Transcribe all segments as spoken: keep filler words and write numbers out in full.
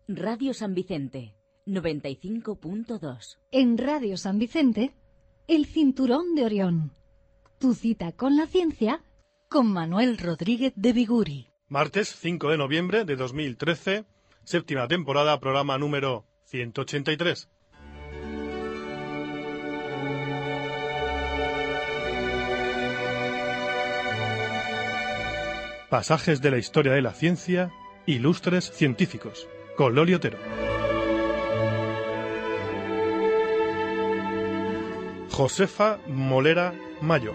Radio San Vicente, noventa y cinco punto dos. En Radio San Vicente, el Cinturón de Orión. Tu cita con la ciencia con Manuel Rodríguez de Biguri. Martes cinco de noviembre de dos mil trece, séptima temporada, programa número ciento ochenta y tres. Pasajes de la historia de la ciencia, ilustres científicos, con Loli Otero. Josefa Molera Mayo.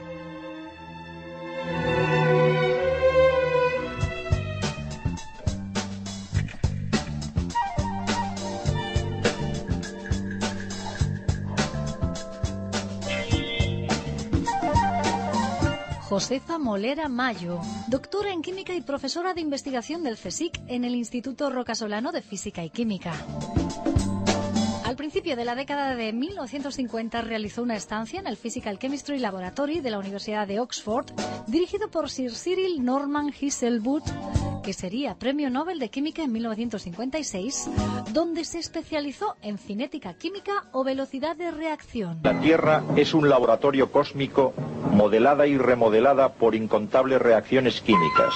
Josefa Molera Mayo, doctora en Química y profesora de investigación del CSIC en el Instituto Rocasolano de Física y Química. Al principio de la década de mil novecientos cincuenta realizó una estancia en el Physical Chemistry Laboratory de la Universidad de Oxford, dirigido por Sir Cyril Norman Hazelwood, que sería Premio Nobel de Química en mil novecientos cincuenta y seis, donde se especializó en cinética química o velocidad de reacción. La Tierra es un laboratorio cósmico modelada y remodelada por incontables reacciones químicas.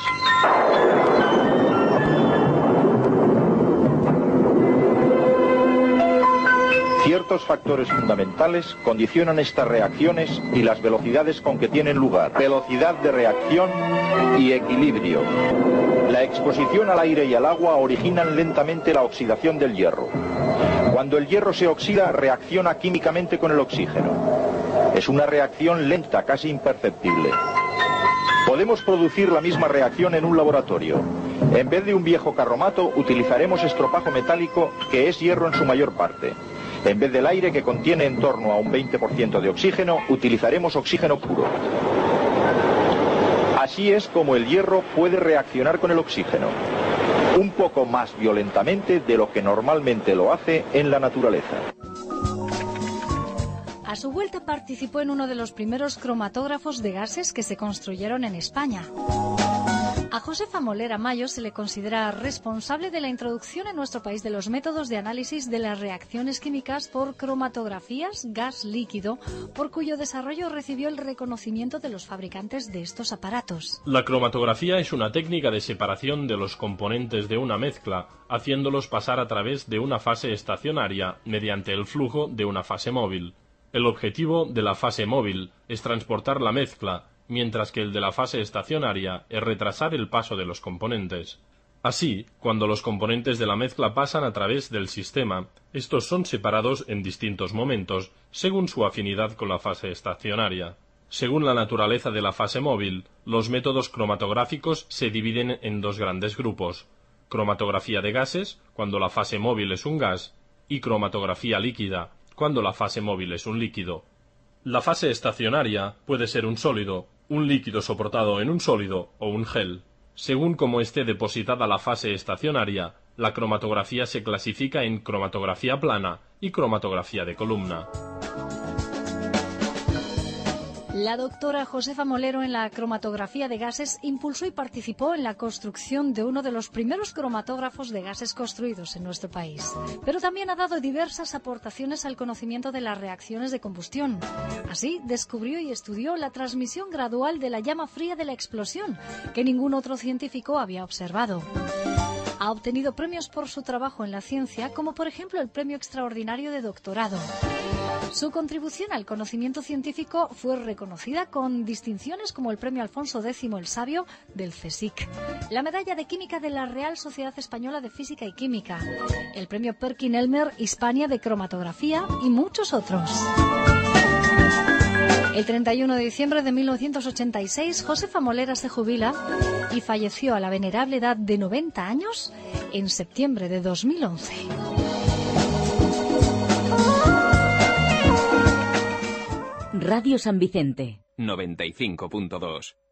Ciertos factores fundamentales condicionan estas reacciones y las velocidades con que tienen lugar. Velocidad de reacción y equilibrio. La exposición al aire y al agua originan lentamente la oxidación del hierro. Cuando el hierro se oxida, reacciona químicamente con el oxígeno. Es una reacción lenta, casi imperceptible. Podemos producir la misma reacción en un laboratorio. En vez de un viejo carromato, utilizaremos estropajo metálico, que es hierro en su mayor parte. En vez del aire, que contiene en torno a un veinte por ciento de oxígeno, utilizaremos oxígeno puro. Así es como el hierro puede reaccionar con el oxígeno, un poco más violentamente de lo que normalmente lo hace en la naturaleza. A su vuelta participó en uno de los primeros cromatógrafos de gases que se construyeron en España. A Josefa Molera Mayo se le considera responsable de la introducción en nuestro país de los métodos de análisis de las reacciones químicas por cromatografías gas líquido, por cuyo desarrollo recibió el reconocimiento de los fabricantes de estos aparatos. La cromatografía es una técnica de separación de los componentes de una mezcla, haciéndolos pasar a través de una fase estacionaria mediante el flujo de una fase móvil. El objetivo de la fase móvil es transportar la mezcla, mientras que el de la fase estacionaria es retrasar el paso de los componentes. Así, cuando los componentes de la mezcla pasan a través del sistema, estos son separados en distintos momentos, según su afinidad con la fase estacionaria. Según la naturaleza de la fase móvil, los métodos cromatográficos se dividen en dos grandes grupos: cromatografía de gases, cuando la fase móvil es un gas, y cromatografía líquida, cuando la fase móvil es un líquido. La fase estacionaria puede ser un sólido, un líquido soportado en un sólido o un gel. Según cómo esté depositada la fase estacionaria, la cromatografía se clasifica en cromatografía plana y cromatografía de columna. La doctora Josefa Molero en la cromatografía de gases impulsó y participó en la construcción de uno de los primeros cromatógrafos de gases construidos en nuestro país. Pero también ha dado diversas aportaciones al conocimiento de las reacciones de combustión. Así, descubrió y estudió la transmisión gradual de la llama fría de la explosión, que ningún otro científico había observado. Ha obtenido premios por su trabajo en la ciencia, como por ejemplo el Premio Extraordinario de Doctorado. Su contribución al conocimiento científico fue reconocida con distinciones como el Premio Alfonso Décimo el Sabio del CSIC, la Medalla de Química de la Real Sociedad Española de Física y Química, el Premio Perkin-Elmer Hispania de Cromatografía y muchos otros. El treinta y uno de diciembre de mil novecientos ochenta y seis, Josefa Molera se jubila y falleció a la venerable edad de noventa años en septiembre de dos mil once. Radio San Vicente noventa y cinco punto dos.